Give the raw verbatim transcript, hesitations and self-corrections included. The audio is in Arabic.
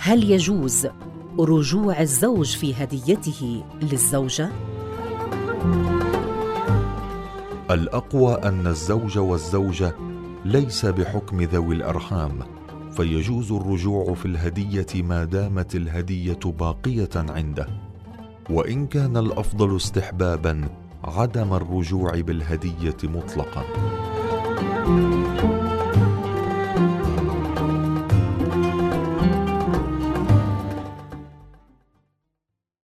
هل يجوز رجوع الزوج في هديته للزوجة؟ الأقوى أن الزوج والزوجة ليس بحكم ذوي الأرحام، فيجوز الرجوع في الهدية ما دامت الهدية باقية عنده، وإن كان الأفضل استحبابا عدم الرجوع بالهدية مطلقا.